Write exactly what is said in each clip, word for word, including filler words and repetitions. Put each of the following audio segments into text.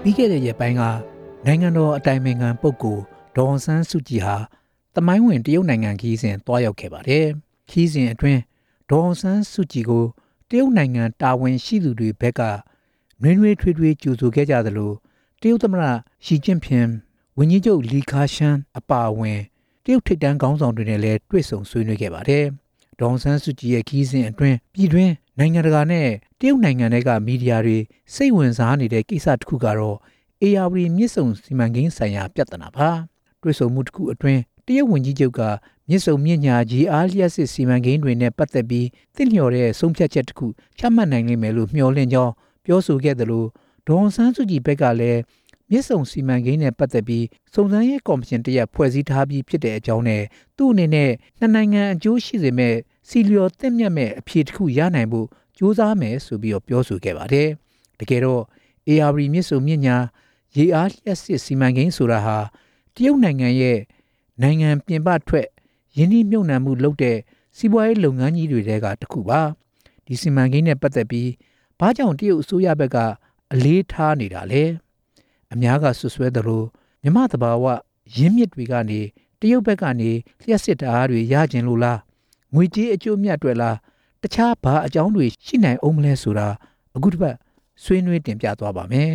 ပြီးခဲ့တဲ့ရက်ပိုင်းကနိုင်ငံတော်အတိုင်ပင်ခံပုဂ္ဂိုလ်ဒေါ်အောင်ဆန်းစုကြည်ဟာသမိုင်းဝင်တရုတ်နိုင်ငံခီးစဉ်တွားရောက်ခဲ့ပါတယ်။ခီးစဉ်အတွင်းဒေါ်အောင်ဆန်းစုကြည်ကိုတရုတ်နိုင်ငံတာဝန်ရှိသူတွေဘက်ကနှွေးနှွေးထွေးထွေးကြိုဆိုခဲ့ကြသလိုတရုတ်သမ္မတရှီကျင့်ဖျင်ဝန်ကြီးချုပ်လီခါရှန်အပါအဝင်တရုတ်ထိပ်တန်းခေါင်းဆောင်တွေနဲ့လည်းတွေ့ဆုံဆွေးနွေးခဲ့ပါတယ်။ဒေါ်အောင်ဆန်းစုကြည်ရဲ့ခီးစဉ်အတွင်းပြည်တွင်းနိုင်ငံတကာနဲ့တရုတ်နိုင်ငံတွေကမီဒီယာတွေစိတ်ဝင်စားနေတဲ့ကိစ္စတစ်ခုကတော့အေယာဝတီမြစ်ဆုံစီမံကိန်းဆိုင်ရာပြဿနာပါတွေ့ဆုံမှုတစ်ခုအတွင်းတရုတ်ဝန်ကြီးချုပ်ကမြစ်ဆုံမြစ်ညာကြီးအားလျက်စစ်စီမံကိန်းတွေနဲ့ပတ်သက်ပြီးသိလျော်တဲ့ဆုံးဖြတ်ချက်တစ်ခုချမှတ်နိုင်လိမ့်မယ်လို့မျှော်လင့်ကြောင်းပြောဆိုခဲ့တယ်လို့ဒေါ်အောင်ဆန်းစုကြည်ဘက်ကလည်းမြစ်ဆုံစီမံကိန်းနဲ့ပတ်သက်ပြီးစုံစမ်းရေးကော်မရှင်တရက်ဖွဲ့စည်းထားပြီးဖြစ်တဲ့အကြောင်းနဲ့သူ့အနေနဲ့နှစ်နိုင်ငံအကျိုးရှိစေမဲ့စီလျော်သင့်မြတ်မဲ့အဖြေတစ်ခုရနိုင်ဖို့ကြိုးစားမယ်ဆိုပြီးပြောဆိုခဲ့ပါတယ်တကယ်တော့အေယာဝတီမြစ်ဆုံမြစ်ညာရေအားလျှက်စစ်စီမံကိန်းဆိုတာဟာတရုတ်နိုင်ငံရဲ့နိုင်ငံပြင်ပထွက်ယင်းနှိမ့်မြုပ်နှံမှုလုပ်တဲ့စီးပွားရေးလုပ်ငန်းကြီးတွေတဲကတစ်ခုပါဒီစီမံကိန်းနဲ့ပတ်သက်ပြီးဘာကြောင့်တရုတ်အစိုးရဘက်ကအလေးထားနေတာလဲအများကဆွဆွဲသလိုမြမသဘာဝရင်းမြစ်တွေကနေတရုတ်ဘက်ကနေလျှက်စစ်ဓာတ်အားတွေရကျင်လို့လားငွေကြေးအကျိုးမြတ်အတွက်လားတခြားဘာအကြောင်းတွေရှိနိုင်အောင်မလဲဆိုတာအခုတစ်ပတ်ဆွေးနွေးတင်ပြသွားပါမယ်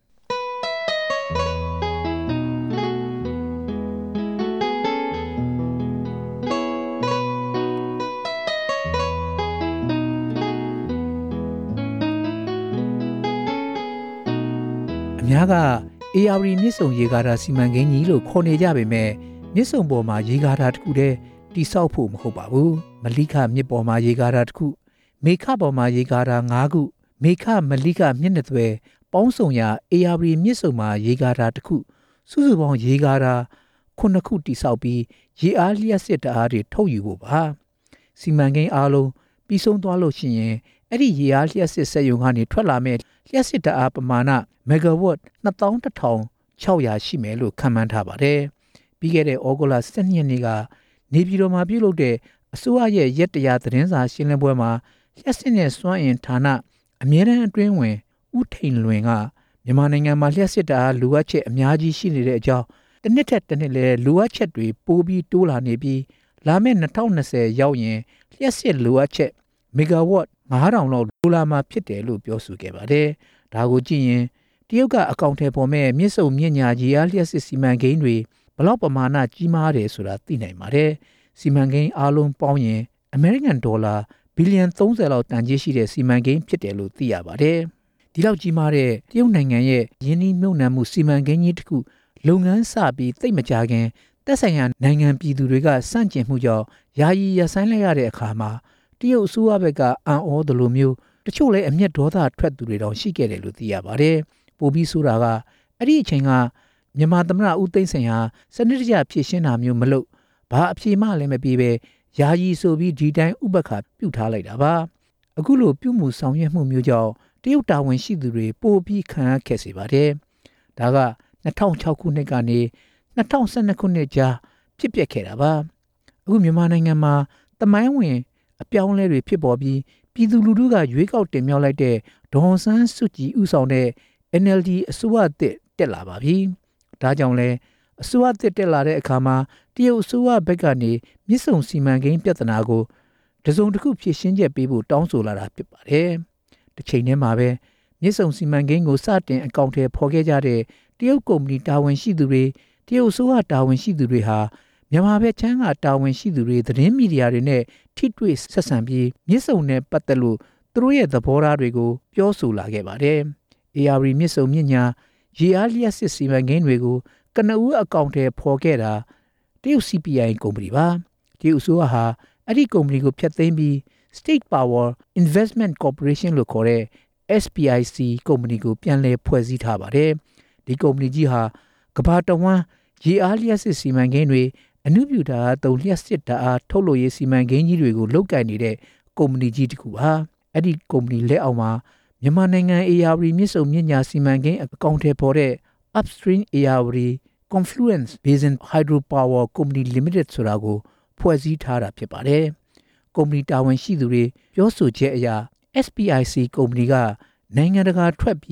အများကအေယာဝတီမြစ်ဆုံရေကာတာစီမံကိန်းကြီးလို့ခေါ်နေကြပေမဲ့မြစ်ဆုံပေါ်မှာရေကာတာတစ်ခုတည်းတိဆောက်ဖို့မဟုတ်ပါဘူးမလိခမြစ်ပေါ်မှာရေကာတာတစ်ခုမေခပေါ်မှာရေကာတာ၅ခုမေခမလိခမြစ်နှစ်သွယ်ပေါင်းစုံရာအေယာဝတီမြစ်ဆုံမှာရေကာတာတစ်ခုစုစုပေါင်းရေကာတာခုနှစ်ခုတိဆောက်ပြီးရေအားလျှက်စစ်ဓာတ်အားတွေထုတ်ယူဖို့ပါစီမံကိန်းအားလုံးပြီးဆုံးသွားလို့ရှိရင်အဲ့ဒီရေအားလျှက်စစ်စက်ရုံကနေထွက်လာမဲ့လျှက်စစ်ဓာတ်အားပမာဏမဂါဝတ်နှစ်သောင်းတစ်ထောင်ခြောက်ရာရှိမယ်လို့ခန့်မှန်းထားပါတယ်ပြီးခဲ့တဲ့ဩဂုတ်လဆယ်နှစ်ရက်နေ့ကနေပြည်တော်မှာပြုလုပ်တဲ့အစိုးရရဲ့ရက်တရားသတင်းစာရှင်းလင်းပွဲမှာလျှက်စစ်နဲ့စွမ်းအင်ဌာနအမြဲတမ်းအတွင်းဝင်ဦးထိန်လွင်ကမြန်မာနိုင်ငံမှာလျှက်စစ်ဓာတ်အားလိုအပ်ချက်အများကြီးရှိနေတဲ့အကြောင်းတစ်နှစ်ထက်တစ်နှစ်လဲလိုအပ်ချက်တွေပိုပြီးတိုးလာနေပြီးလာမယ့်၂၀၂၀ရောက်ရင်လျှက်စစ်လိုအပ်ချက်မဂါဝတ်၅ထောင်လောက်ဒိုလာမှာဖြစ်တယ်လို့ပြောဆိုခဲ့ပါတယ်ဒါကိုကြည့်ရင်တရုတ်ကအကောင့်ထဲပေါ်မဲ့မြစ်ဆုံမြစ်ညာရေအားလျှက်စစ်စီမံကိန်းတွေဘလောက်ပမာဏကြီးမားတယ်ဆိုတာသိနိုင်ပါတယ်စီမံကိန်းအားလုံးပေါင်းရင်အမေရိကန်ဒေါ်လာဘီလီယံသုံးဆယ်လောက်တန်ကြေးရှိတဲ့စီမံကိန်းဖြစ်တယ်လို့သိရပါတယ်ဒီလောက်ကြီးမားတဲ့တရုတ်နိုင်ငံရဲ့ယင်းနှိမ့်မြုပ်နှံမှုစီမံကိန်းကြီးတစ်ခုလုပ်ငန်းစပြီးသိပ်မကြာခင်သက်ဆိုင်ရာနိုင်ငံပြည်သူတွေကစန့်ကျင်မှုကြောင့်ယာယီရပ်ဆိုင်းလိုက်ရတဲ့အခါမှာတရုတ်အစိုးရဘက်ကအံ့ဩသလိုမျိုးတချို့လည်းအမျက်ဒေါသထွက်သူတွေတောင်ရှိခဲ့တယ်လို့သိရပါတယ်ပိုပြီးဆိုတာကအဲ့ဒီအချိန်ကမြန်မာသမ္မတဦးသိန်းစိန်ဟာစနစ်တကျဖြည့်ရှင်းတာမျိုးမလုပ်ဘာအဖြေမှလည်းမပြေပဲယာယီဆိုပြီးဒီတိုင်းဥပက္ခပြုတ်ထားလိုက်တာပါအခုလိုပြုမှုဆောင်ရွက်မှုမျိုးကြောင့်တရုတ်တာဝန်ရှိသူတွေပိုပြီးခံရခဲ့စေပါတယ်ဒါက၂၀၀၆ခုနှစ်ကနေ၂၀၁၂ခုနှစ်ကြားဖြစ်ပျက်ခဲ့တာပါအခုမြန်မာနိုင်ငံမှာသမိုင်းဝင်အပြောင်းအလဲတွေဖြစ်ပေါ်ပြီးပြည်သူလူထုကရွေးကောက်တင်မြှောက်လိုက်တဲ့ဒေါ်အောင်ဆန်းစုကြည်ဦးဆောင်တဲ့ အန် အယ် ဒီ အစိုးရအသစ်တက်လာပါပြီဒါကြောင့်လဲအစိုးရအသစ်တက်လာတဲ့အခါမှာတရုတ်အစိုးရဘက်ကနေမြစ်ဆုံစီမံကိန်းပြဿနာကိုတစုံတစ်ခုဖြေရှင်းချက်ပေးဖို့တောင်းဆိုလာတာဖြစ်ပါတယ်တစ်ချိန်တည်းမှာပဲမြစ်ဆုံစီမံကိန်းကိုစတင်အကောင့်ထဲပေါ်ခဲ့ကြတဲ့တရုတ်ကုမ္ပဏီတာဝန်ရှိသူတွေတရုတ်အစိုးရတာဝန်ရှိသူတွေဟာမြန်မာဘက်ချမ်းကတာဝန်ရှိသူတွေသတင်းမီဒီယာတွေနဲ့ထိတွေ့ဆက်ဆံပြီးမြစ်ဆုံနဲ့ပတ်သက်လို့သူတို့ရဲ့သဘောထားတွေကိုပြောဆိုလာခဲ့ပါတယ်အေယာဝတီမြစ်ဆုံမြစ်ညာရေအားလျှက်စစ်စီမံကိန်းတွေကိုကနဦးအကောင့်ထဲပေါ်ခဲ့တာတရုတ် စီ ပီ အိုင် ကုမ္ပဏီပါတရုတ်အစိုးရဟာအဲ့ဒီကုမ္ပဏီကိုဖျက်သိမ်းပြီး State Power Investment Corporation လို့ခေါ်တဲ့ အက်စ် ပီ အိုင် စီ ကုမ္ပဏီကိုပြန်လည်ဖွဲ့စည်းထားပါတယ်ဒီကုမ္ပဏီကြီးဟာကမ္ဘာတဝန်းရေအားလျှက်စစ်စီမံကိန်းတွေအနုပြုဓာတ်အားသုံးလျှက်စစ်ဓာတ်အားထုတ်လုပ်ရေးစီမံကိန်းကြီးတွေကိုလုပ်ကိုင်နေတဲ့ကုမ္ပဏီကြီးတစ်ခုပါအဲ့ဒီကုမ္ပဏီလက်အောက်မှာမြန်မာနိုင်ငံအေယာဝတီမြစ်ဆုံမြစ်ညာစီမံကိန်းအကောင့်ထဲပေါ်တဲ့ Upstream အေယာဝတီ Confluence Basin Hydropower Company Limited ဆိုတာကိုဖွဲ့စည်းထားတာဖြစ်ပါတယ်ကုမ္ပဏီတာဝန်ရှိသူတွေပြောဆိုချက်အရ အက်စ် ပီ အိုင် စီ ကုမ္ပဏီကနိုင်ငံတကာထွက်ပြီး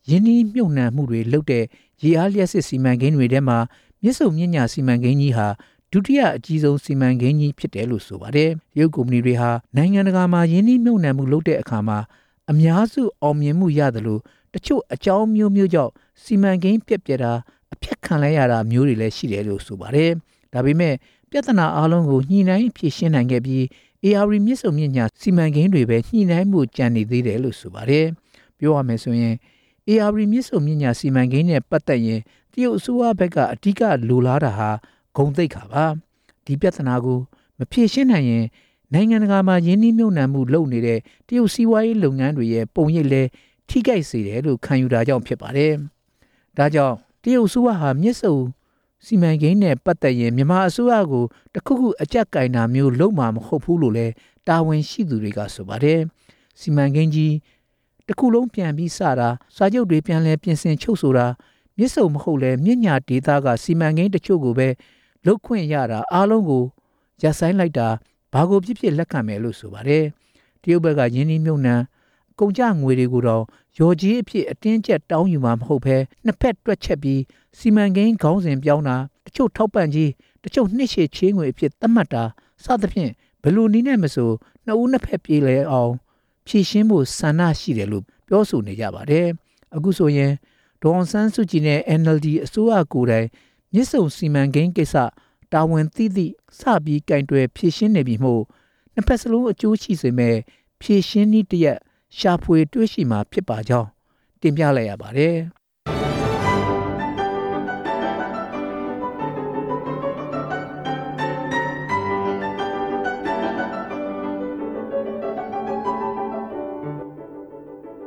ယင်းနှီးမြုပ်နှံမှုတွေလုပ်တဲ့ရေအားလျှပ်စစ်စီမံကိန်းတွေထဲမှာမြစ်ဆုံမြစ်ညာစီမံကိန်းကြီးဟာဒုတိယအကြီးဆုံးစီမံကိန်းကြီးဖြစ်တယ်လို့ဆိုပါတယ်။ရုပ်ကုမ္ပဏီတွေဟာနိုင်ငံတကာမှာယင်းနှီးမြုပ်နှံမှုလုပ်တဲ့အခါမှာအများစုအောင်မြင်မှုရတယ်လို့တချို့အကြောင်းမျိုးမျိုးကြောင့်စီမံကိန်းပြက်ပြက်တာအဖြတ်ခံလိုက်ရတာမျိုးတွေလည်းရှိတယ်လို့ဆိုပါတယ်။ဒါပေမဲ့ပြဿနာအလုံးကိုညှိနှိုင်းဖြေရှင်းနိုင်ခဲ့ပြီးအေအာရီမြစ်ဆုံမြစ်ညာစီမံကိန်းတွေပဲညှိနှိုင်းမှုကြံနေသေးတယ်လို့ဆိုပါတယ်။ပြောရမယ်ဆိုရင်အေအာရီမြစ်ဆုံမြစ်ညာစီမံကိန်းနဲ့ပတ်သက်ရင်တရုတ်အစိုးရဘက်ကအဓိကလိုလားတာဟာဂုဏ်သိက္ခာပါဒီပြဿနာကိုမဖြေရှင်းနိုင်ရင်နိုင်ငံတကာမှာယင်းနှီးမြုပ်နှံမှုလုပ်နေတဲ့တရုတ်စီးပွားရေးလုပ်ငန်းတွေရဲ့ပုံရိပ်လဲထိခိုက်စေတယ်လို့ခံယူတာကြောင့်ဖြစ်ပါတယ်။ဒါကြောင့်တရုတ်အစိုးရဟာမြစ်ဆုံစီမံကိန်းနဲ့ပတ်သက်ရင်မြန်မာအစိုးရကိုတခုခုအကြက်ကင်တာမျိုးလုပ်မှာမဟုတ်ဘူးလို့လဲတာဝန်ရှိသူတွေကဆိုပါတယ်။စီမံကိန်းကြီးတစ်ခုလုံးပြန်ပြီးစတာစာချုပ်တွေပြန်လဲပြင်ဆင်ချုပ်ဆိုတာမြစ်ဆုံမဟုတ်လဲမြစ်ညာဒေသကစီမံကိန်းတချို့ကိုပဲလုပ်ခွင့်ရတာအားလုံးကိုရပ်ဆိုင်းလိုက်တာဘာကိုဖြစ်ဖြစ်လက်ခံမယ်လို့ဆိုပါတယ်တရုတ်ဘက်ကယင်းနှီးမြုပ်နှံကုန်ကျငွေတွေကိုတော့ရော်ကြီးအဖြစ်အတင်းကျပ်တောင်းယူမှာမဟုတ်ဘဲနှစ်ဖက်တွက်ချက်ပြီးစီမံကိန်းခေါင်းစဉ်ပြောင်းတာတချို့ထောက်ပံ့ကြီးတချို့နှစ်ရှည်ချေးငွေအဖြစ်သတ်မှတ်တာစသဖြင့်ဘယ်လိုနည်းနဲ့မဆိုနှစ်ဦးနှစ်ဖက်ပြေးလဲအောင်ဖြည့်ရှင်းဖို့ဆန္ဒရှိတယ်လို့ပြောဆိုနေကြပါတယ်အခုဆိုရင်ဒေါ်အောင်ဆန်းစုကြည်နဲ့ အန် အယ်လ် ဒီ အစိုးရကိုယ်တိုင်မြစ်ဆုံစီမံကိန်းကိစ္စတာဝန်သိသိစပြီးကင်တွယ်ဖြည့်ရှင်းနေပြီမို့နှစ်ဖက်စလုံးအကျိုးရှိစေမဲ့ဖြည့်ရှင်းနည်းတရက်ရှာဖွေတွေ့ရှိမှာဖြစ်ပါကြောင်းတင်ပြလိုက်ရပါတယ်